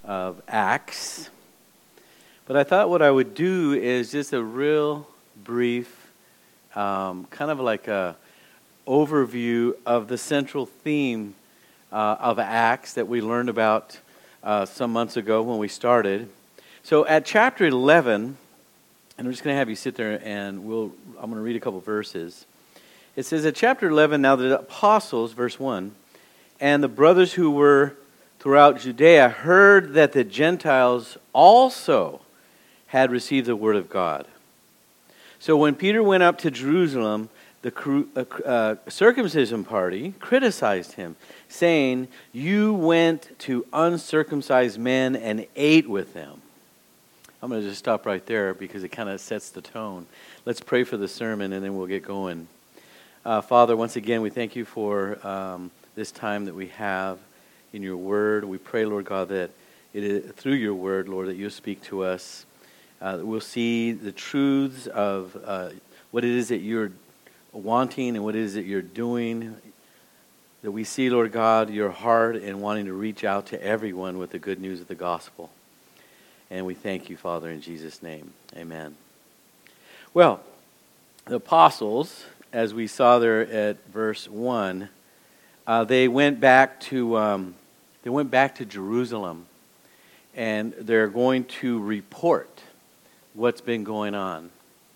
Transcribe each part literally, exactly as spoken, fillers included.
of Acts. But I thought what I would do is just a real brief, um, kind of like a overview of the central theme uh, of Acts that we learned about uh, some months ago when we started. So at chapter eleven, and I'm just going to have you sit there and we'll. I'm going to read a couple verses. It says at chapter eleven, now the apostles, verse one, and the brothers who were throughout Judea heard that the Gentiles also had received the word of God. So when Peter went up to Jerusalem, the uh, uh, circumcision party criticized him, saying, "You went to uncircumcised men and ate with them." I'm going to just stop right there because it kind of sets the tone. Let's pray for the sermon and then we'll get going. Uh, Father, once again, we thank you for um, this time that we have in your word. We pray, Lord God, that it is, through your word, Lord, that you'll speak to us. Uh, that we'll see the truths of uh, what it is that you're wanting and what it is that you're doing. That we see, Lord God, your heart in wanting to reach out to everyone with the good news of the gospel. And we thank you, Father, in Jesus' name. Amen. Well, the apostles, as we saw there at verse one, uh, they went back to um, they went back to Jerusalem, and they're going to report what's been going on.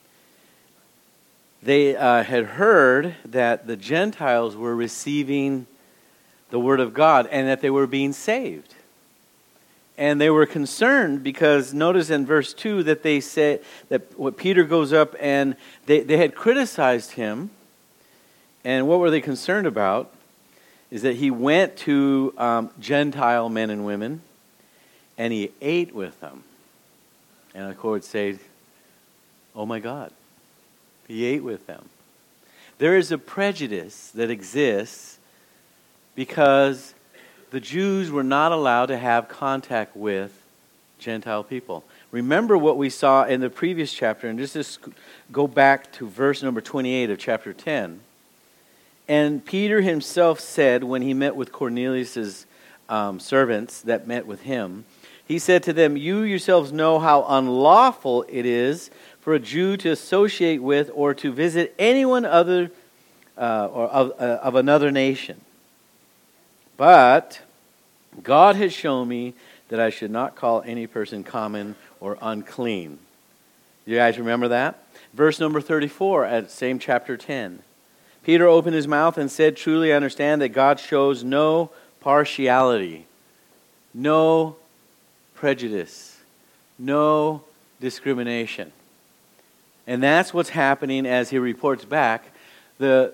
They uh, had heard that the Gentiles were receiving the word of God and that they were being saved. And they were concerned because notice in verse two that they said that what Peter goes up and they, they had criticized him. And what were they concerned about? Is that he went to um, Gentile men and women and he ate with them. And the court would say, "Oh my God, he ate with them." There is a prejudice that exists because the Jews were not allowed to have contact with Gentile people. Remember what we saw in the previous chapter, and just to go back to verse number twenty-eight of chapter ten. And Peter himself said when he met with Cornelius' um, servants that met with him, he said to them, "You yourselves know how unlawful it is for a Jew to associate with or to visit anyone other uh, or of, uh, of another nation. But God has shown me that I should not call any person common or unclean." You guys remember that? Verse number thirty-four at same chapter ten. Peter opened his mouth and said, "Truly I understand that God shows no partiality, no prejudice, no discrimination." And that's what's happening as he reports back. The,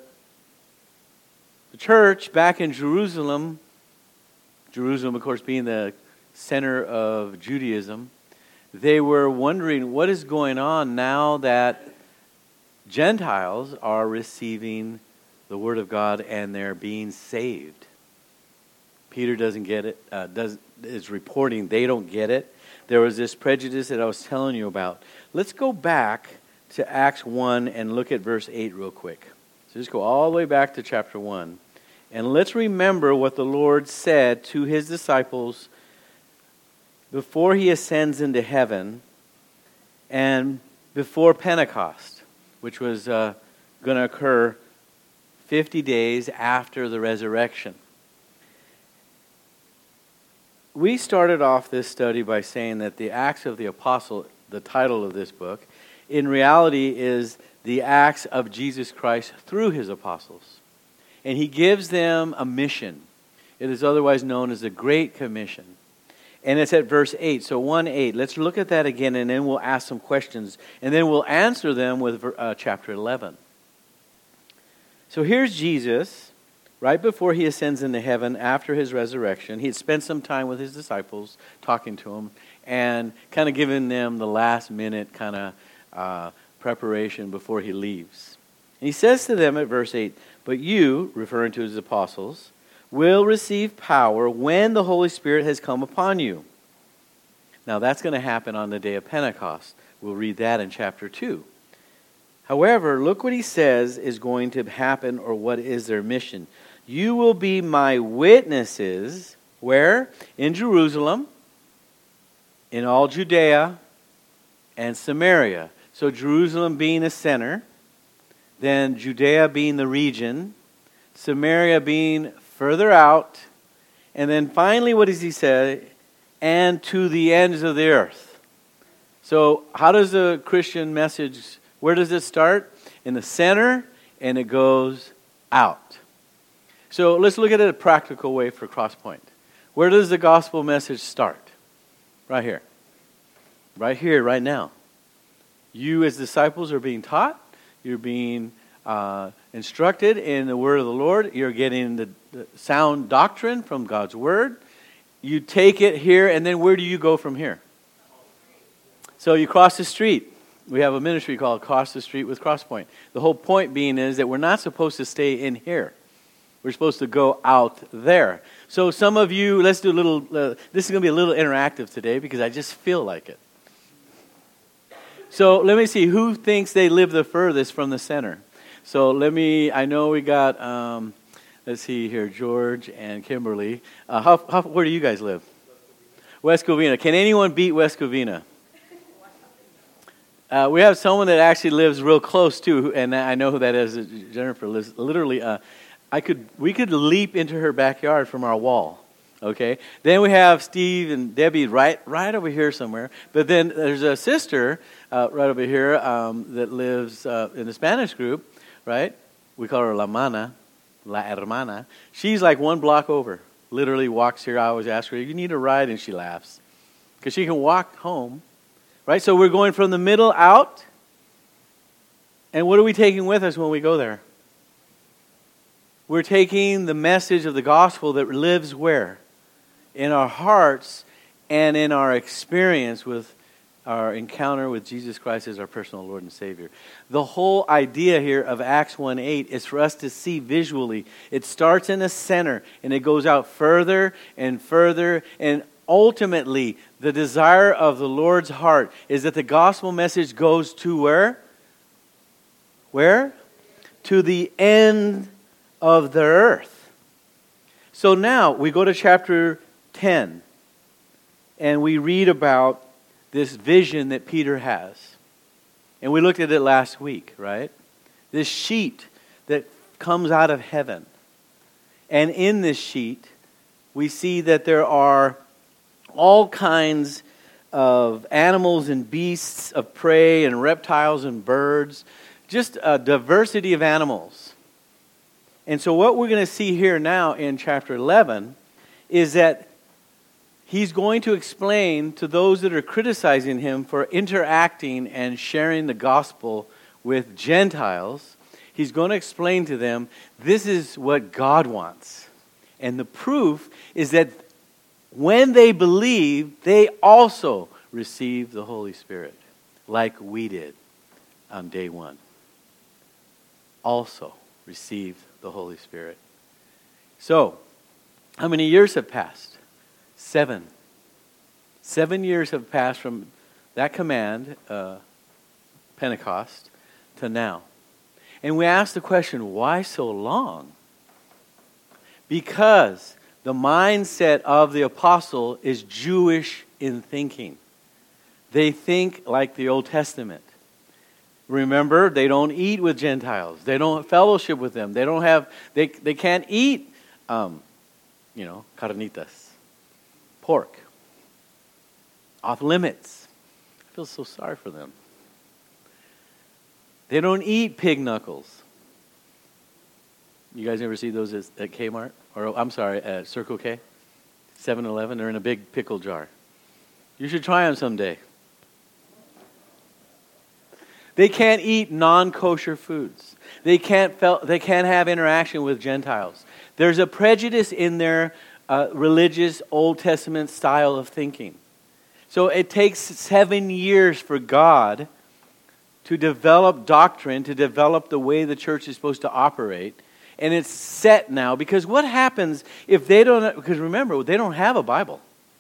the church back in Jerusalem, Jerusalem, of course, being the center of Judaism, they were wondering what is going on now that Gentiles are receiving the Word of God and they're being saved. Peter doesn't get it, uh, does, is reporting they don't get it. There was this prejudice that I was telling you about. Let's go back to Acts one and look at verse eight real quick. So just go all the way back to chapter one. And let's remember what the Lord said to his disciples before he ascends into heaven and before Pentecost, which was uh, going to occur fifty days after the resurrection. We started off this study by saying that the Acts of the Apostle, the title of this book, in reality is the Acts of Jesus Christ through his apostles. And he gives them a mission. It is otherwise known as the Great Commission. And it's at verse eight. So one eight. Let's look at that again and then we'll ask some questions. And then we'll answer them with uh, chapter eleven. So here's Jesus, right before he ascends into heaven after his resurrection. He had spent some time with his disciples, talking to them, and kind of giving them the last minute kind of uh, preparation before he leaves. And he says to them at verse eight, "But you," referring to his apostles, "will receive power when the Holy Spirit has come upon you." Now that's going to happen on the day of Pentecost. We'll read that in chapter two. However, look what he says is going to happen, or what is their mission. "You will be my witnesses," where? In Jerusalem, in all Judea and Samaria. So Jerusalem being a center, then Judea being the region, Samaria being further out, and then finally what does he say? And to the ends of the earth. So how does the Christian message, where does it start? In the center, and it goes out. So let's look at it a practical way for Crosspoint. Where does the gospel message start? Right here. Right here, right now. You as disciples are being taught. You're being uh, instructed in the word of the Lord. You're getting the, the sound doctrine from God's word. You take it here, and then where do you go from here? So you cross the street. We have a ministry called Cross the Street with Crosspoint. The whole point being is that we're not supposed to stay in here. We're supposed to go out there. So some of you, let's do a little, uh, this is going to be a little interactive today because I just feel like it. So let me see, who thinks they live the furthest from the center? So let me, I know we got, um, let's see here, George and Kimberly. Uh, how, how, where do you guys live? West Covina. Can anyone beat West Covina? Uh, we have someone that actually lives real close too, and I know who that is. Jennifer lives literally. Uh, I could, we could leap into her backyard from our wall. Okay. Then we have Steve and Debbie right, right over here somewhere. But then there's a sister uh, right over here um, that lives uh, in the Spanish group, right? We call her La Mana, La Hermana. She's like one block over. Literally walks here. I always ask her, "You need a ride?" And she laughs because she can walk home. Right, so we're going from the middle out. And what are we taking with us when we go there? We're taking the message of the gospel that lives where? In our hearts and in our experience with our encounter with Jesus Christ as our personal Lord and Savior. The whole idea here of Acts one eight is for us to see visually. It starts in the center and it goes out further and further, and ultimately, the desire of the Lord's heart is that the gospel message goes to where? Where? To the end of the earth. So now we go to chapter ten and we read about this vision that Peter has. And we looked at it last week, right? This sheet that comes out of heaven. And in this sheet, we see that there are all kinds of animals and beasts of prey and reptiles and birds. Just a diversity of animals. And so what we're going to see here now in chapter eleven is that he's going to explain to those that are criticizing him for interacting and sharing the gospel with Gentiles, he's going to explain to them, this is what God wants. And the proof is that when they believe, they also receive the Holy Spirit, like we did on day one. Also received the Holy Spirit. So, how many years have passed? Seven. Seven years have passed from that command, uh, Pentecost, to now. And we ask the question, why so long? Because the mindset of the apostle is Jewish in thinking. They think like the Old Testament. Remember, they don't eat with Gentiles. They don't fellowship with them. They don't have. They they can't eat, um, you know, carnitas, pork. Off limits. I feel so sorry for them. They don't eat pig knuckles. You guys ever see those at Kmart? Or, I'm sorry, at Circle K? seven eleven, they're in a big pickle jar. You should try them someday. They can't eat non-kosher foods. They can't fel- they can't have interaction with Gentiles. There's a prejudice in their uh, religious Old Testament style of thinking. So it takes seven years for God to develop doctrine, to develop the way the church is supposed to operate. And it's set now, because what happens if they don't, because remember, they don't have a Bible.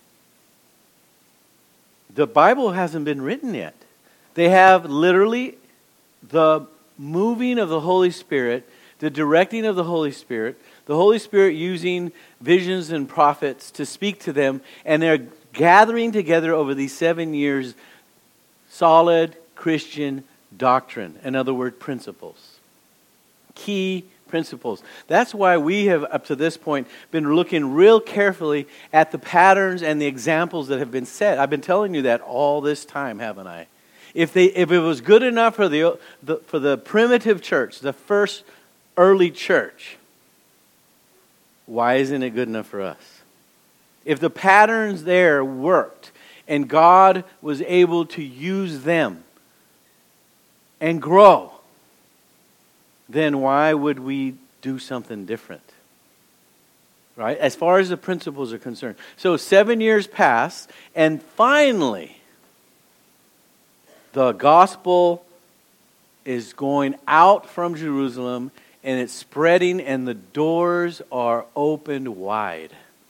The Bible hasn't been written yet. They have literally the moving of the Holy Spirit, the directing of the Holy Spirit, the Holy Spirit using visions and prophets to speak to them, and they're gathering together over these seven years solid Christian doctrine. In other words, principles. Key principles. That's why we have, up to this point, been looking real carefully at the patterns and the examples that have been set. I've been telling you that all this time, haven't I? If they, if it was good enough for the, the for the primitive church, the first early church, why isn't it good enough for us? If the patterns there worked and God was able to use them and grow, then why would we do something different? Right? As far as the principles are concerned. So seven years pass, and finally, the gospel is going out from Jerusalem, and it's spreading, and the doors are opened wide.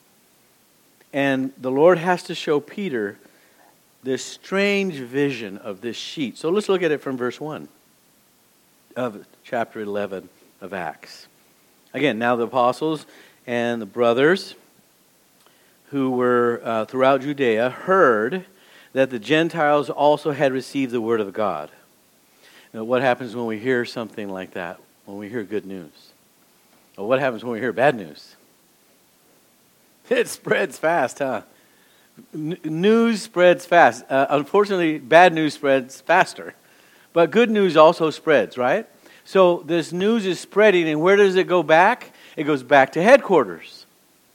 And the Lord has to show Peter this strange vision of this sheet. So let's look at it from verse one of chapter eleven of Acts. Again, now the apostles and the brothers who were uh, throughout Judea heard that the Gentiles also had received the word of God. Now, what happens when we hear something like that? When we hear good news? Well, what happens when we hear bad news? It spreads fast, huh? N- news spreads fast. Uh, unfortunately, bad news spreads faster. But good news also spreads, right? So this news is spreading, and where does it go back? It goes back to headquarters.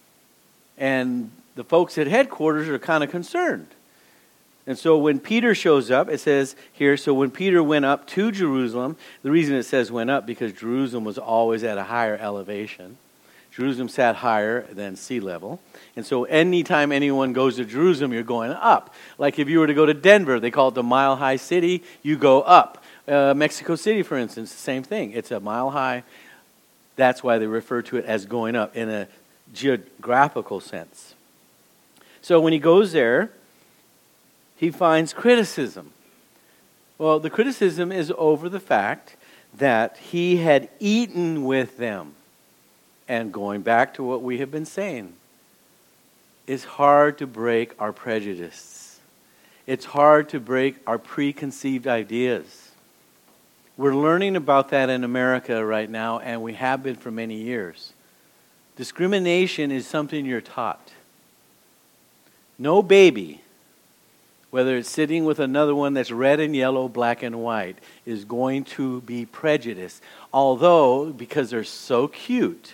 And the folks at headquarters are kind of concerned. And so when Peter shows up, it says here, so when Peter went up to Jerusalem, the reason it says went up, because Jerusalem was always at a higher elevation. Jerusalem sat higher than sea level. And so anytime anyone goes to Jerusalem, you're going up. Like if you were to go to Denver, they call it the Mile High City, you go up. Uh, Mexico City, for instance, the same thing. It's a mile high. That's why they refer to it as going up in a geographical sense. So when he goes there, he finds criticism. Well, the criticism is over the fact that he had eaten with them. And going back to what we have been saying, it's hard to break our prejudice. It's hard to break our preconceived ideas. We're learning about that in America right now, and we have been for many years. Discrimination is something you're taught. No baby, whether it's sitting with another one that's red and yellow, black and white, is going to be prejudiced. Although, because they're so cute.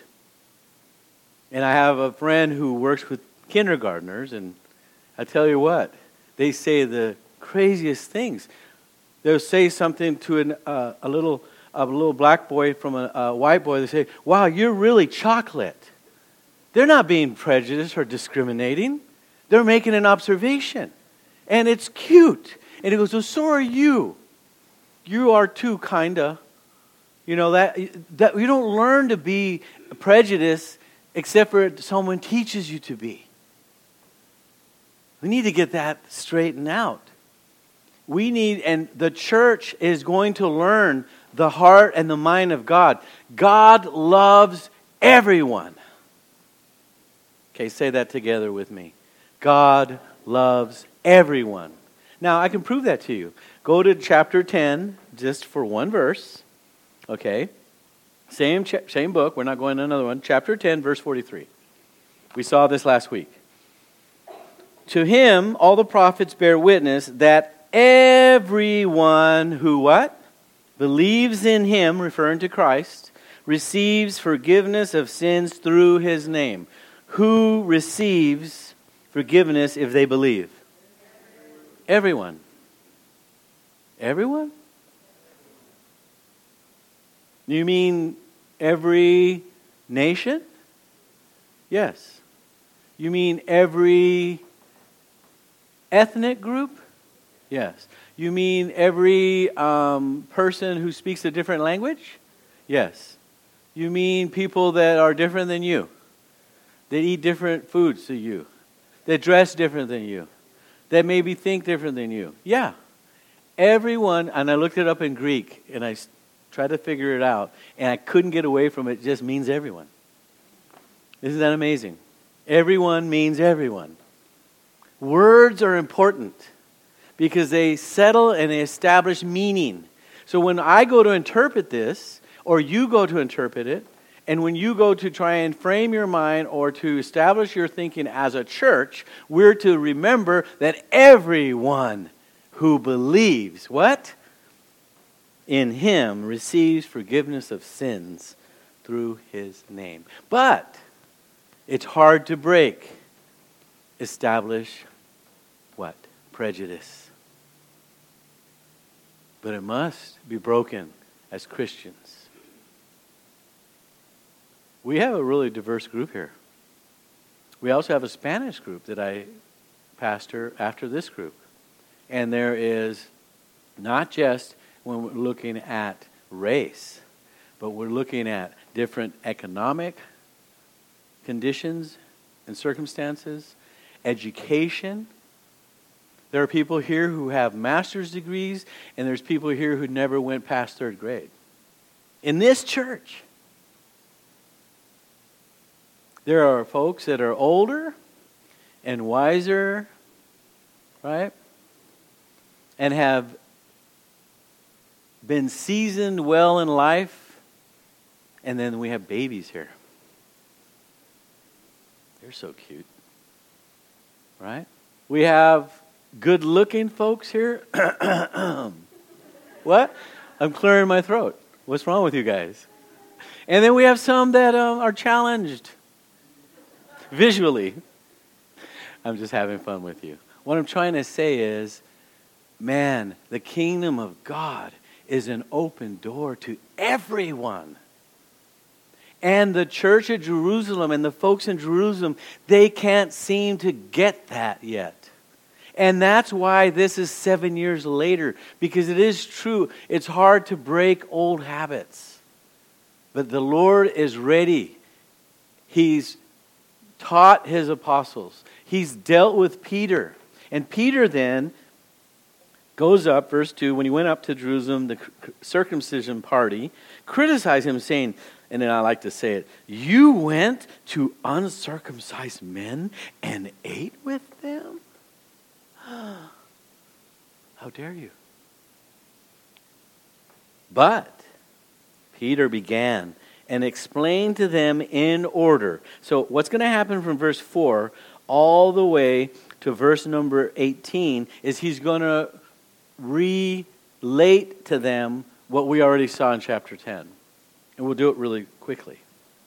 And I have a friend who works with kindergartners, and I tell you what, they say the craziest things. They'll say something to an, uh, a little a little black boy from a, a white boy. They say, "Wow, you're really chocolate." They're not being prejudiced or discriminating. They're making an observation. And it's cute. And he goes, "Well, so are you. You are too, kinda." You know, that, that you don't learn to be prejudiced except for someone teaches you to be. We need to get that straightened out. We need, and the church is going to learn the heart and the mind of God. God loves everyone. Okay, say that together with me. God loves everyone. Now, I can prove that to you. Go to chapter ten, just for one verse. Okay. Same, cha- same book. We're not going to another one. Chapter ten, verse forty-three. We saw this last week. To him, all the prophets bear witness that everyone who what? Believes in him, referring to Christ, receives forgiveness of sins through his name. Who receives forgiveness if they believe? Everyone. Everyone? You mean every nation? Yes. You mean every ethnic group? Yes. You mean every um, person who speaks a different language? Yes. You mean people that are different than you? That eat different foods than you? That dress different than you? That maybe think different than you? Yeah. Everyone, and I looked it up in Greek, and I tried to figure it out, and I couldn't get away from it. It just means everyone. Isn't that amazing? Everyone means everyone. Words are important because they settle and they establish meaning. So when I go to interpret this, or you go to interpret it, and when you go to try and frame your mind or to establish your thinking as a church, we're to remember that everyone who believes, what? In him receives forgiveness of sins through his name. But it's hard to break, establish what? Prejudice. But it must be broken as Christians. We have a really diverse group here. We also have a Spanish group that I pastor after this group. And there is not just when we're looking at race, but we're looking at different economic conditions and circumstances, education. There are people here who have master's degrees, and there's people here who never went past third grade. In this church, there are folks that are older and wiser, right? And have been seasoned well in life. And then we have babies here. They're so cute, right? We have good-looking folks here. What? I'm clearing my throat. What's wrong with you guys? And then we have some that um, are challenged visually. I'm just having fun with you. What I'm trying to say is, man, the kingdom of God is an open door to everyone. And the church of Jerusalem and the folks in Jerusalem, they can't seem to get that yet. And that's why this is seven years later. Because it is true, it's hard to break old habits. But the Lord is ready. He's taught his apostles. He's dealt with Peter. And Peter then goes up, verse two, when he went up to Jerusalem, the circumcision party, criticized him, saying, and then I like to say it, you went to uncircumcised men and ate with them? How dare you? But Peter began and explained to them in order. So what's going to happen from verse four all the way to verse number eighteen is he's going to relate to them what we already saw in chapter ten. And we'll do it really quickly.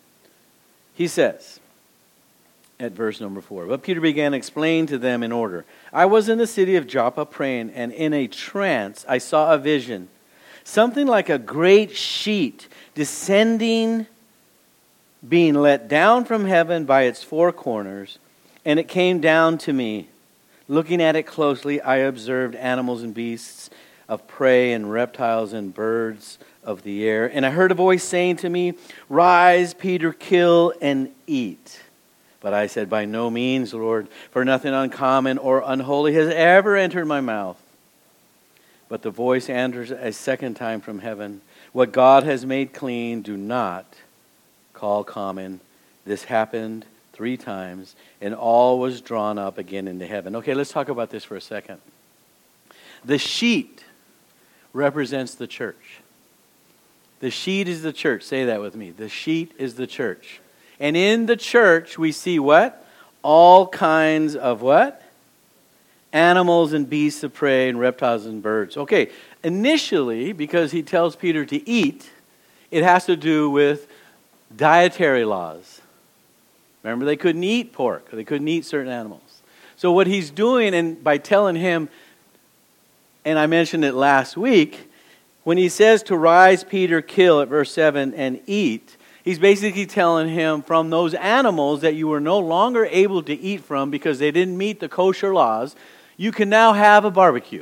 He says, at verse number four, but Peter began to explain to them in order. I was in the city of Joppa praying, and in a trance I saw a vision. Something like a great sheet descending, being let down from heaven by its four corners, and it came down to me. Looking at it closely, I observed animals and beasts of prey and reptiles and birds of the air. And I heard a voice saying to me, rise, Peter, kill and eat. But I said, by no means, Lord, for nothing uncommon or unholy has ever entered my mouth. But the voice answers a second time from heaven, what God has made clean, do not call common. This happened three times, and all was drawn up again into heaven. Okay, let's talk about this for a second. The sheet represents the church. The sheet is the church. Say that with me. The sheet is the church. And in the church, we see what? All kinds of what? Animals and beasts of prey and reptiles and birds. Okay, initially, because he tells Peter to eat, it has to do with dietary laws. Remember, they couldn't eat pork. They couldn't eat certain animals. So what he's doing, and by telling him, and I mentioned it last week, when he says to rise, Peter, kill at verse seven and eat, he's basically telling him from those animals that you were no longer able to eat from because they didn't meet the kosher laws, you can now have a barbecue.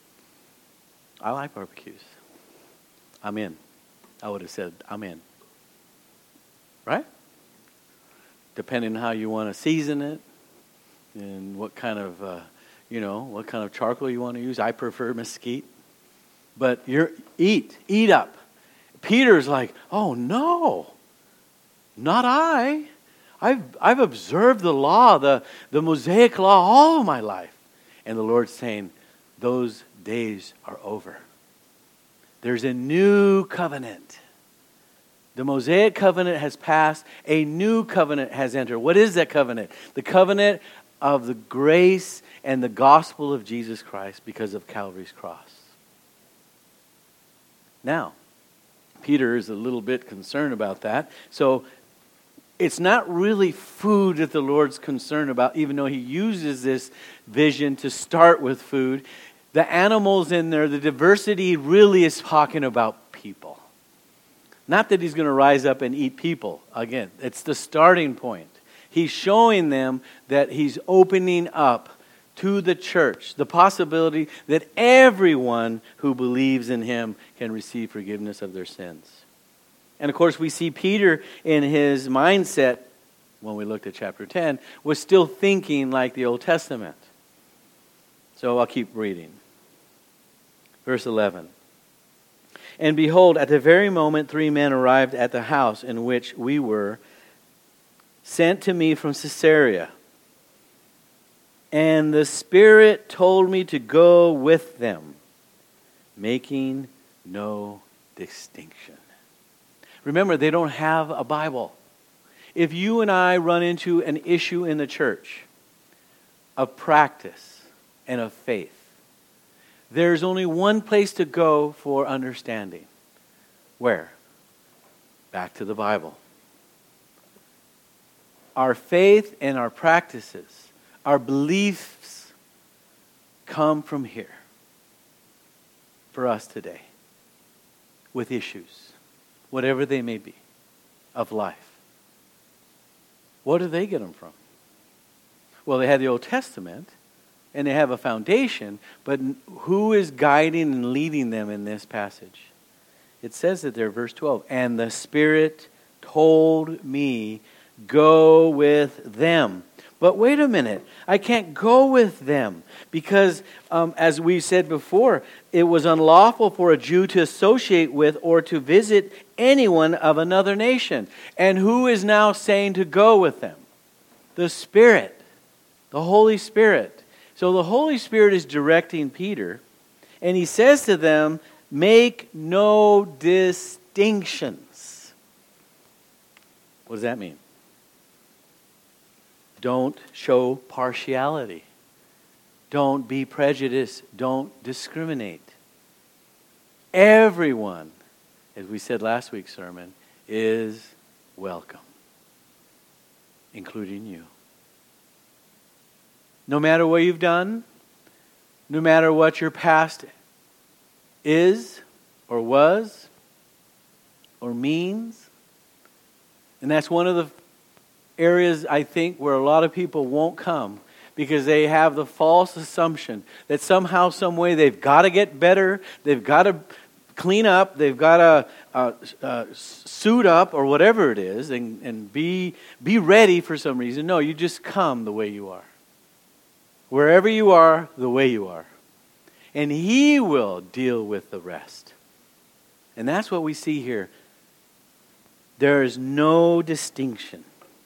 I like barbecues. I'm in. I would have said, I'm in. Right? Depending on how you want to season it and what kind of, uh, you know, what kind of charcoal you want to use. I prefer mesquite. But you're eat, eat up. Peter's like, oh no, not I. I've, I've observed the law, the, the Mosaic law all my life. And the Lord's saying, those days are over. There's a new covenant. The Mosaic covenant has passed. A new covenant has entered. What is that covenant? The covenant of the grace and the gospel of Jesus Christ because of Calvary's cross. Now, Peter is a little bit concerned about that. So it's not really food that the Lord's concerned about, even though he uses this vision to start with food. The animals in there, the diversity really is talking about people. Not that he's going to rise up and eat people. Again, it's the starting point. He's showing them that he's opening up to the church the possibility that everyone who believes in him can receive forgiveness of their sins. And of course, we see Peter in his mindset, when we looked at chapter ten, was still thinking like the Old Testament. So I'll keep reading. Verse eleven. And behold, at the very moment three men arrived at the house in which we were, sent to me from Caesarea. And the Spirit told me to go with them, making no distinction. Remember, they don't have a Bible. If you and I run into an issue in the church of practice and of faith, there's only one place to go for understanding. Where? Back to the Bible. Our faith and our practices, our beliefs come from here for us today with issues, whatever they may be, of life. What do they get them from? Well, they had the Old Testament, and they have a foundation, but who is guiding and leading them in this passage? It says that there, verse twelve, and the Spirit told me, go with them. But wait a minute, I can't go with them because, um, as we said before, it was unlawful for a Jew to associate with or to visit anyone of another nation. And who is now saying to go with them? The Spirit, the Holy Spirit. So the Holy Spirit is directing Peter, and he says to them, make no distinctions. What does that mean? Don't show partiality. Don't be prejudiced. Don't discriminate. Everyone, as we said last week's sermon, is welcome, including you. No matter what you've done, no matter what your past is or was or means. And that's one of the areas, I think, where a lot of people won't come because they have the false assumption that somehow, some way, they've got to get better, they've got to clean up, they've got to uh, uh, suit up or whatever it is and, and be, be ready for some reason. No, you just come the way you are. Wherever you are, the way you are. And He will deal with the rest. And that's what we see here. There is no distinction.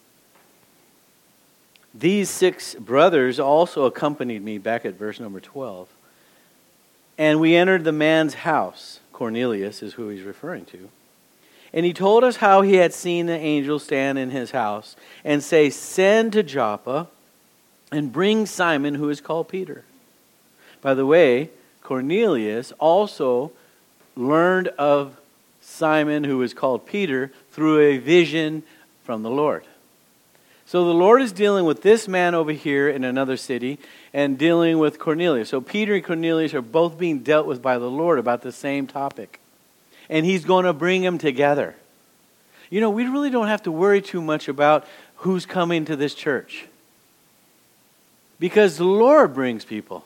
These six brothers also accompanied me back at verse number twelve. And we entered the man's house. Cornelius is who he's referring to. And he told us how he had seen the angel stand in his house and say, send to Joppa and bring Simon, who is called Peter. By the way, Cornelius also learned of Simon, who is called Peter, through a vision from the Lord. So the Lord is dealing with this man over here in another city and dealing with Cornelius. So Peter and Cornelius are both being dealt with by the Lord about the same topic. And He's going to bring them together. You know, we really don't have to worry too much about who's coming to this church. Because the Lord brings people.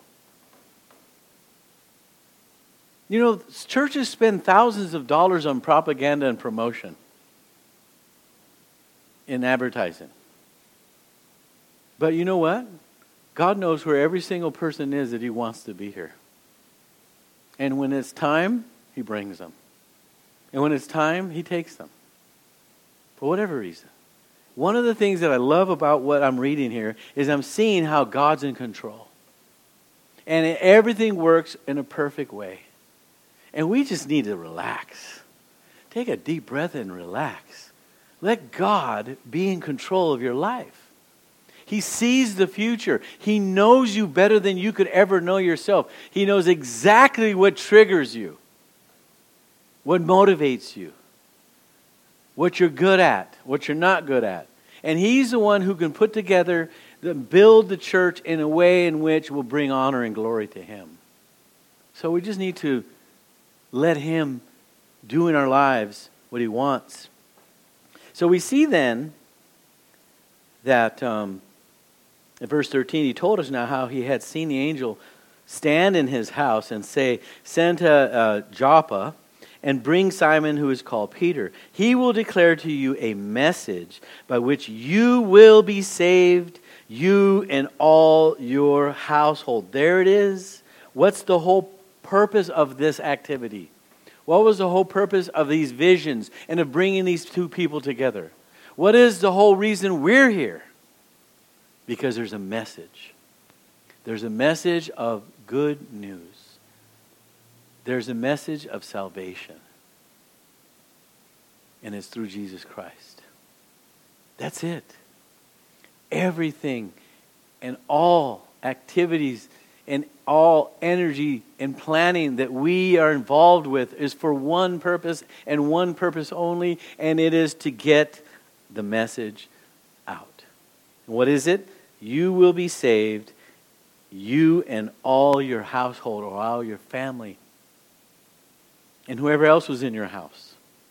You know, churches spend thousands of dollars on propaganda and promotion in advertising. But you know what? God knows where every single person is that He wants to be here. And when it's time, He brings them. And when it's time, He takes them. For whatever reason. One of the things that I love about what I'm reading here is I'm seeing how God's in control. And everything works in a perfect way. And we just need to relax. Take a deep breath and relax. Let God be in control of your life. He sees the future. He knows you better than you could ever know yourself. He knows exactly what triggers you, what motivates you, what you're good at, what you're not good at. And He's the one who can put together, build the church in a way in which will bring honor and glory to Him. So we just need to let Him do in our lives what He wants. So we see then that um, in verse thirteen, He told us now how He had seen the angel stand in His house and say, "Send to uh, Joppa and bring Simon, who is called Peter. He will declare to you a message by which you will be saved, you and all your household." There it is. What's the whole purpose of this activity? What was the whole purpose of these visions and of bringing these two people together? What is the whole reason we're here? Because there's a message. There's a message of good news. There's a message of salvation. And it's through Jesus Christ. That's it. Everything and all activities and all energy and planning that we are involved with is for one purpose and one purpose only, and it is to get the message out. What is it? You will be saved, you and all your household or all your family, and whoever else was in your house.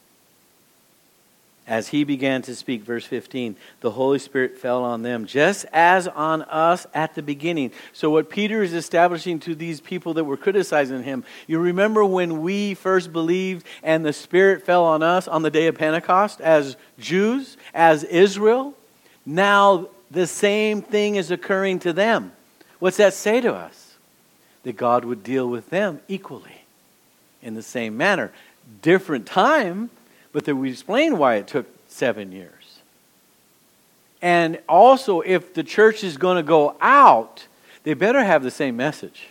As He began to speak, verse fifteen, the Holy Spirit fell on them, just as on us at the beginning. So what Peter is establishing to these people that were criticizing him, you remember when we first believed and the Spirit fell on us on the day of Pentecost as Jews, as Israel? Now the same thing is occurring to them. What's that say to us? That God would deal with them equally in the same manner. Different time, but then we explain why it took seven years. And also, if the church is going to go out, they better have the same message.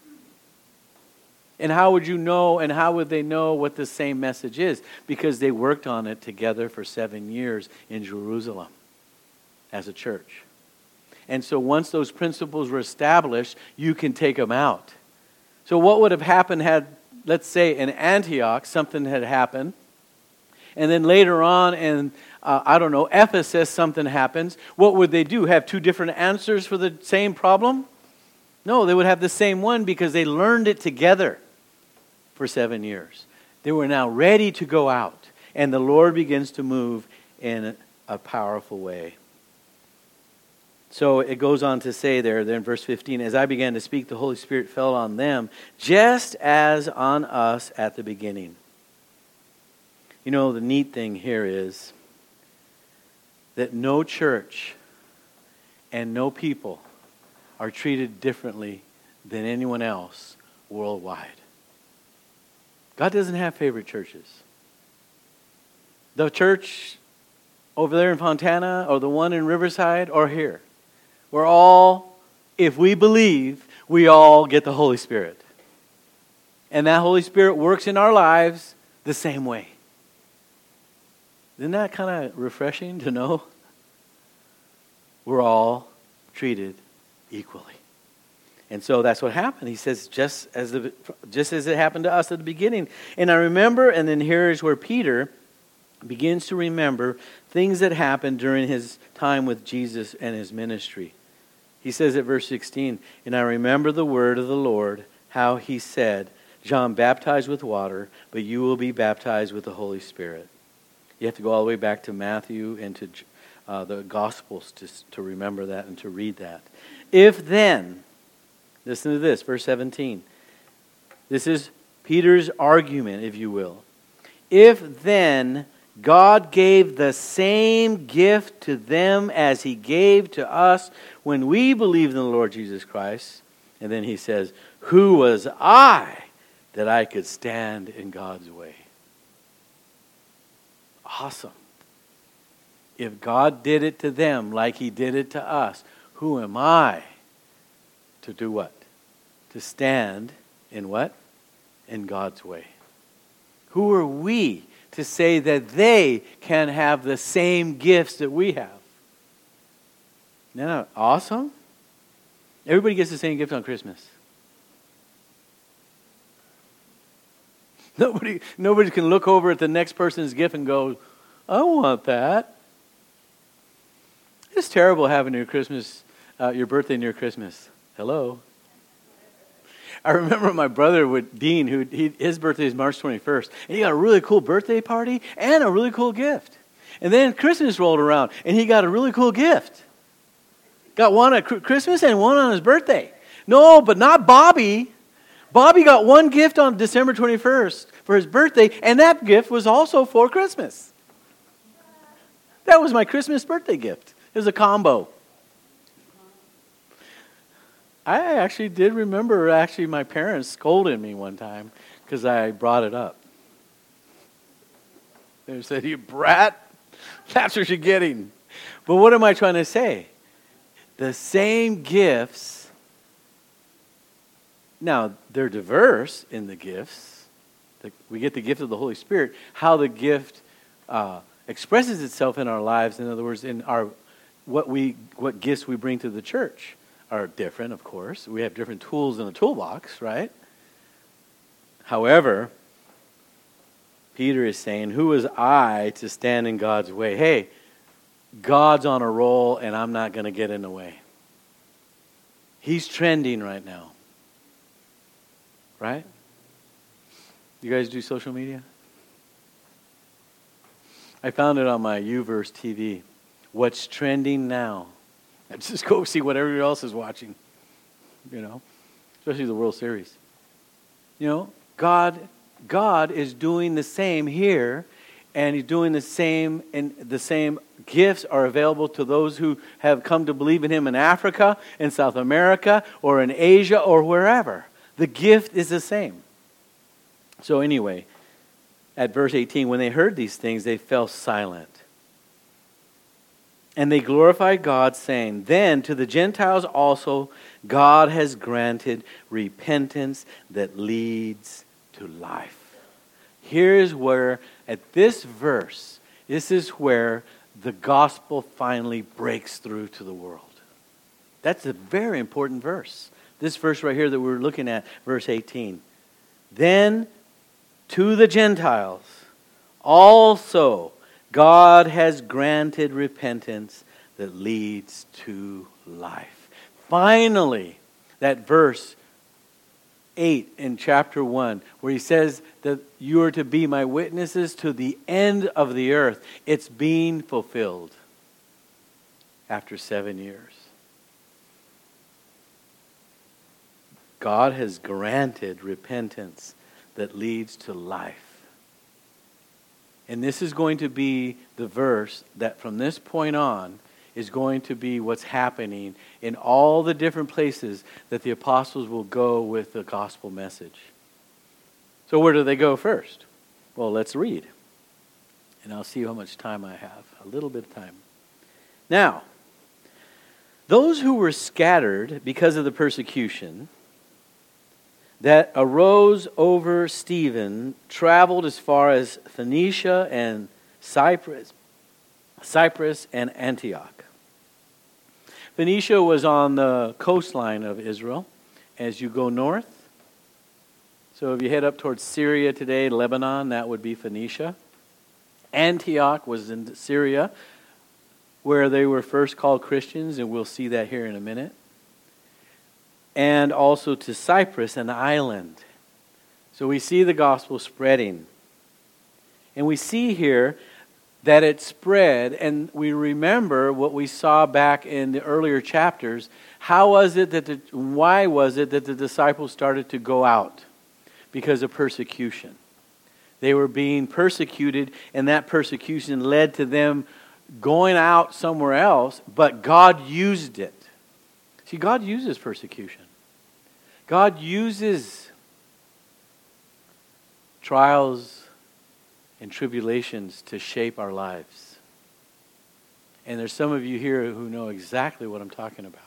And how would you know, and how would they know what the same message is? Because they worked on it together for seven years in Jerusalem as a church. And so once those principles were established, you can take them out. So what would have happened had, let's say, in Antioch, something had happened, and then later on in, uh, I don't know, Ephesus, something happens. What would they do? Have two different answers for the same problem? No, they would have the same one because they learned it together for seven years. They were now ready to go out. And the Lord begins to move in a powerful way. So it goes on to say there, there in verse fifteen, as I began to speak, the Holy Spirit fell on them, just as on us at the beginning. You know, the neat thing here is that no church and no people are treated differently than anyone else worldwide. God doesn't have favorite churches. The church over there in Fontana or the one in Riverside or here, we're all, if we believe, we all get the Holy Spirit. And that Holy Spirit works in our lives the same way. Isn't that kind of refreshing to know? We're all treated equally. And so that's what happened. He says, just as the, just as it happened to us at the beginning. And I remember, and then here is where Peter begins to remember things that happened during his time with Jesus and his ministry. He says at verse sixteen, and I remember the word of the Lord, how He said, John baptized with water, but you will be baptized with the Holy Spirit. You have to go all the way back to Matthew and to uh, the Gospels to, to remember that and to read that. If then, listen to this, verse seventeen. This is Peter's argument, if you will. If then God gave the same gift to them as He gave to us when we believed in the Lord Jesus Christ, and then he says, who was I that I could stand in God's way? Awesome. If God did it to them like he did it to us, who am I to do what? To stand in what? In God's way. Who are we to say that they can have the same gifts that we have? Isn't that awesome? Everybody gets the same gift on Christmas. Nobody, nobody can look over at the next person's gift and go, I want that. It's terrible having your Christmas, uh, your birthday near Christmas. Hello. I remember my brother with Dean, who he, his birthday is March twenty-first, and he got a really cool birthday party and a really cool gift. And then Christmas rolled around, and he got a really cool gift. Got one at Christmas and one on his birthday. No, but not Bobby. Bobby got one gift on December twenty-first for his birthday, and that gift was also for Christmas. That was my Christmas birthday gift. It was a combo. I actually did remember actually my parents scolding me one time because I brought it up. They said, you brat, that's what you're getting. But what am I trying to say? The same gifts, now they're diverse in the gifts. We get the gift of the Holy Spirit. How the gift uh, expresses itself in our lives, in other words, in our what we what gifts we bring to the church are different, of course. We have different tools in the toolbox, right? However, Peter is saying, who is I to stand in God's way? Hey, God's on a roll and I'm not going to get in the way. He's trending right now. Right? You guys do social media? I found it on my Uverse T V. What's trending now? I just go see what everybody else is watching. You know? Especially the World Series. You know, God God is doing the same here, and he's doing the same, and the same gifts are available to those who have come to believe in him in Africa, in South America, or in Asia, or wherever. The gift is the same. So anyway, at verse eighteen, when they heard these things, they fell silent. And they glorified God, saying, then to the Gentiles also God has granted repentance that leads to life. Here's where, at this verse, this is where the gospel finally breaks through to the world. That's a very important verse. This verse right here that we're looking at, verse eighteen. Then to the Gentiles also God has granted repentance that leads to life. Finally, that verse eight in chapter one, where he says that you are to be my witnesses to the end of the earth. It's being fulfilled after seven years. God has granted repentance that leads to life. And this is going to be the verse that from this point on is going to be what's happening in all the different places that the apostles will go with the gospel message. So where do they go first? Well, let's read. And I'll see how much time I have. A little bit of time. Now, those who were scattered because of the persecution that arose over Stephen traveled as far as Phoenicia and Cyprus, Cyprus and Antioch. Phoenicia was on the coastline of Israel as you go north. So if you head up towards Syria today, Lebanon, that would be Phoenicia. Antioch was in Syria, where they were first called Christians, and we'll see that here in a minute. And also to Cyprus, an island. So we see the gospel spreading. And we see here that it spread, and we remember what we saw back in the earlier chapters. How was it that the, why was it that the disciples started to go out? Because of persecution. They were being persecuted, and that persecution led to them going out somewhere else, but God used it. See, God uses persecution. God uses trials and tribulations to shape our lives. And there's some of you here who know exactly what I'm talking about,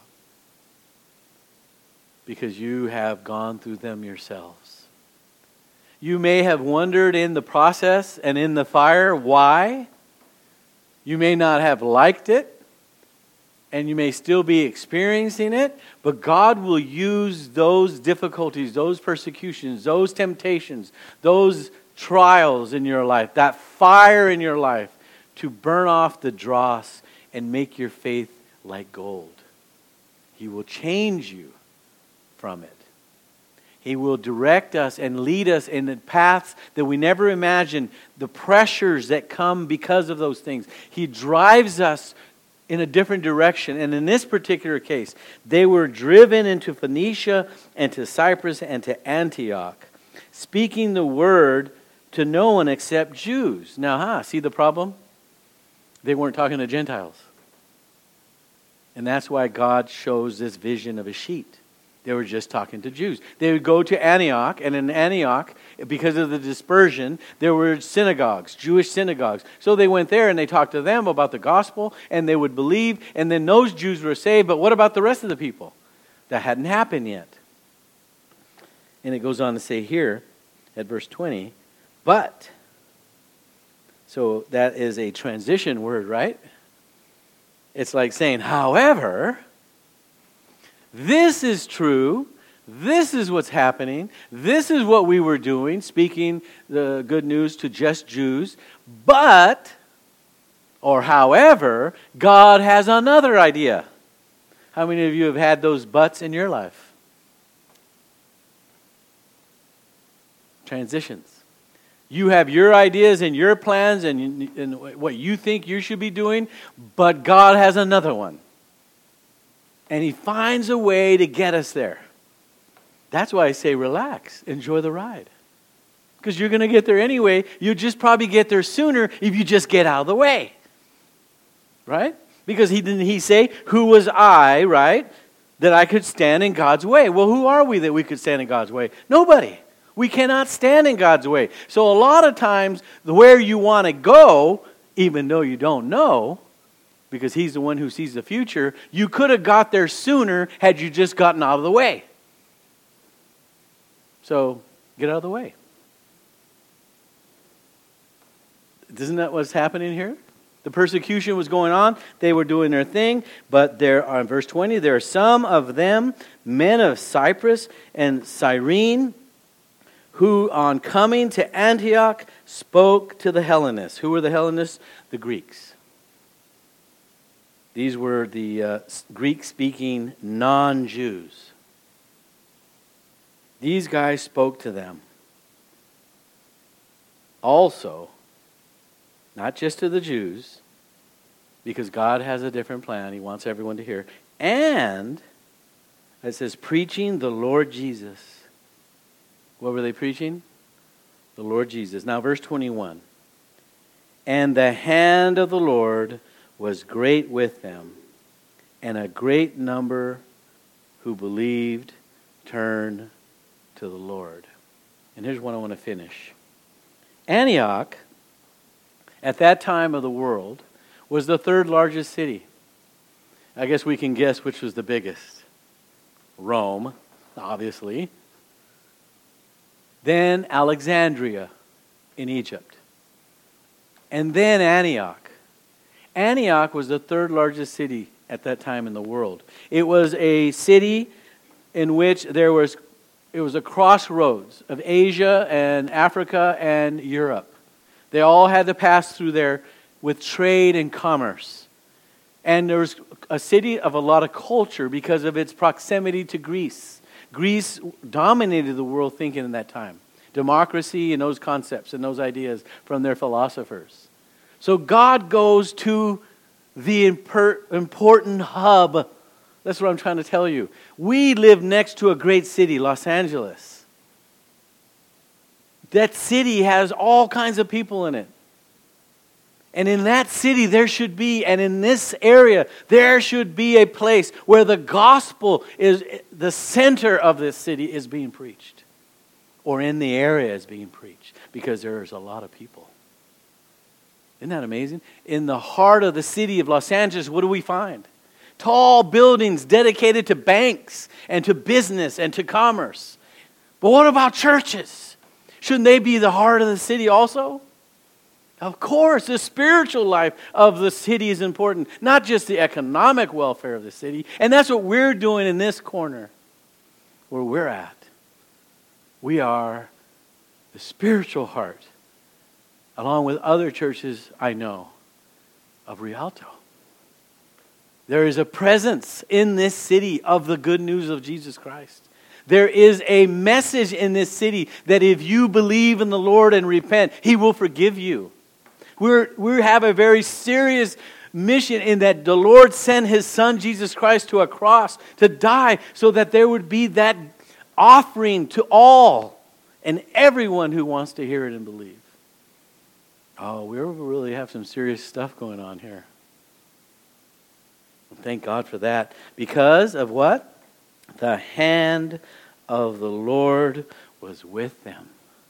because you have gone through them yourselves. You may have wondered in the process and in the fire why. You may not have liked it, and you may still be experiencing it, but God will use those difficulties, those persecutions, those temptations, those trials in your life, that fire in your life, to burn off the dross and make your faith like gold. He will change you from it. He will direct us and lead us in the paths that we never imagined, the pressures that come because of those things. He drives us in a different direction. And in this particular case, they were driven into Phoenicia and to Cyprus and to Antioch, speaking the word to no one except Jews. Now, huh, see the problem? They weren't talking to Gentiles. And that's why God shows this vision of a sheet. They were just talking to Jews. They would go to Antioch, and in Antioch, because of the dispersion, there were synagogues, Jewish synagogues. So they went there and they talked to them about the gospel, and they would believe, and then those Jews were saved. But what about the rest of the people? That hadn't happened yet. And it goes on to say here, at verse twenty, but, so that is a transition word, right? It's like saying, however, this is true. This is what's happening. This is what we were doing, speaking the good news to just Jews. But, or however, God has another idea. How many of you have had those buts in your life? Transitions. You have your ideas and your plans and, and what you think you should be doing, but God has another one. And He finds a way to get us there. That's why I say relax. Enjoy the ride. Because you're going to get there anyway. You'll just probably get there sooner if you just get out of the way. Right? Because he didn't he say, who was I, right, that I could stand in God's way? Well, who are we that we could stand in God's way? Nobody. We cannot stand in God's way. So a lot of times, where you want to go, even though you don't know, because He's the one who sees the future, you could have got there sooner had you just gotten out of the way. So, get out of the way. Isn't that what's happening here? The persecution was going on. They were doing their thing. But there are, in verse twenty, there are some of them, men of Cyprus and Cyrene, who on coming to Antioch spoke to the Hellenists. Who were the Hellenists? The Greeks. These were the uh, Greek-speaking non-Jews. These guys spoke to them. Also, not just to the Jews, because God has a different plan. He wants everyone to hear. And, it says, preaching the Lord Jesus. What were they preaching? The Lord Jesus. Now, verse twenty-one. And the hand of the Lord was great with them, and a great number who believed turned to the Lord. And here's what I want to finish. Antioch, at that time of the world, was the third largest city. I guess we can guess which was the biggest. Rome, obviously. Then Alexandria in Egypt. And then Antioch. Antioch was the third largest city at that time in the world. It was a city in which there was, it was a crossroads of Asia and Africa and Europe. They all had to pass through there with trade and commerce. And there was a city of a lot of culture because of its proximity to Greece. Greece dominated the world thinking in that time. Democracy and those concepts and those ideas from their philosophers. So God goes to the imper- important hub. That's what I'm trying to tell you. We live next to a great city, Los Angeles. That city has all kinds of people in it. And in that city there should be, and in this area, there should be a place where the gospel is, the center of this city is being preached. Or in the area is being preached. Because there's a lot of people. Isn't that amazing? In the heart of the city of Los Angeles, what do we find? Tall buildings dedicated to banks and to business and to commerce. But what about churches? Shouldn't they be the heart of the city also? Of course, the spiritual life of the city is important, not just the economic welfare of the city. And that's what we're doing in this corner where we're at. We are the spiritual heart, along with other churches I know, of Rialto. There is a presence in this city of the good news of Jesus Christ. There is a message in this city that if you believe in the Lord and repent, He will forgive you. We're, we have a very serious mission in that the Lord sent His Son, Jesus Christ, to a cross to die so that there would be that offering to all and everyone who wants to hear it and believe. Oh, we really have some serious stuff going on here. Thank God for that. Because of what? The hand of the Lord was with them.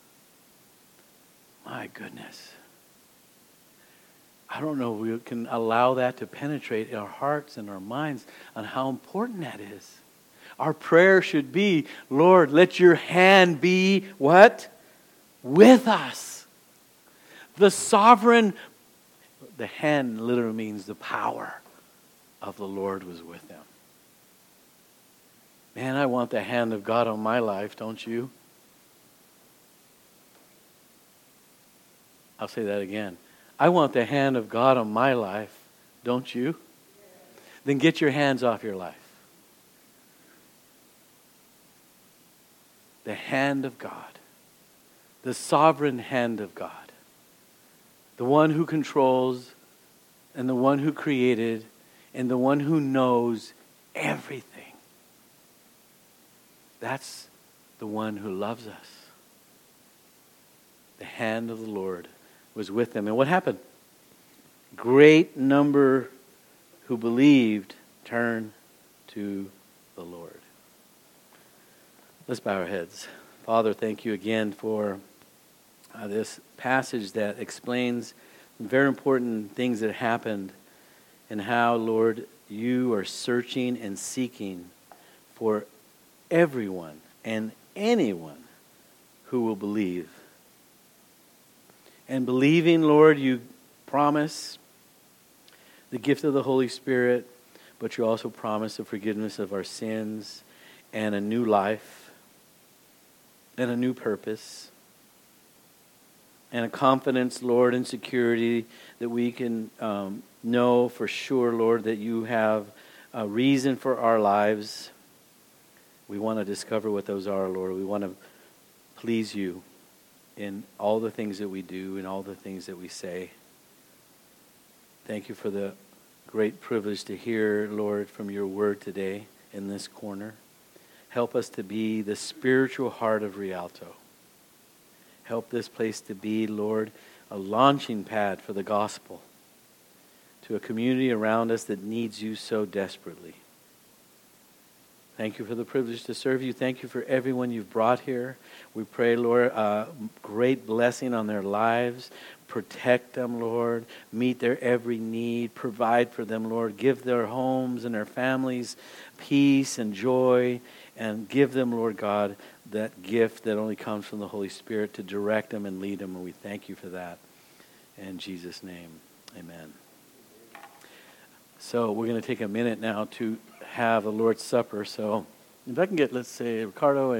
My goodness. I don't know if we can allow that to penetrate our hearts and our minds on how important that is. Our prayer should be, Lord, let your hand be what? With us. The sovereign, the hand literally means the power of the Lord was with them. Man, I want the hand of God on my life, don't you? I'll say that again. I want the hand of God on my life, don't you? Then get your hands off your life. The hand of God. The sovereign hand of God. The one who controls and the one who created and the one who knows everything. That's the one who loves us. The hand of the Lord was with them. And what happened? Great number who believed turned to the Lord. Let's bow our heads. Father, thank you again for uh, this passage that explains very important things that happened and how, Lord, you are searching and seeking for everyone and anyone who will believe. And believing, Lord, you promise the gift of the Holy Spirit, but you also promise the forgiveness of our sins and a new life and a new purpose and a confidence, Lord, and security that we can um, know for sure, Lord, that you have a reason for our lives. We want to discover what those are, Lord. We want to please you in all the things that we do and all the things that we say. Thank you for the great privilege to hear, Lord, from your word today in this corner. Help us to be the spiritual heart of Rialto. Help this place to be, Lord, a launching pad for the gospel to a community around us that needs you so desperately. Thank you for the privilege to serve you. Thank you for everyone you've brought here. We pray, Lord, uh, great blessing on their lives. Protect them, Lord. Meet their every need. Provide for them, Lord. Give their homes and their families peace and joy. And give them, Lord God, that gift that only comes from the Holy Spirit to direct them and lead them. And we thank you for that. In Jesus' name, amen. So we're going to take a minute now to have the Lord's Supper. So if I can get, let's say, Ricardo and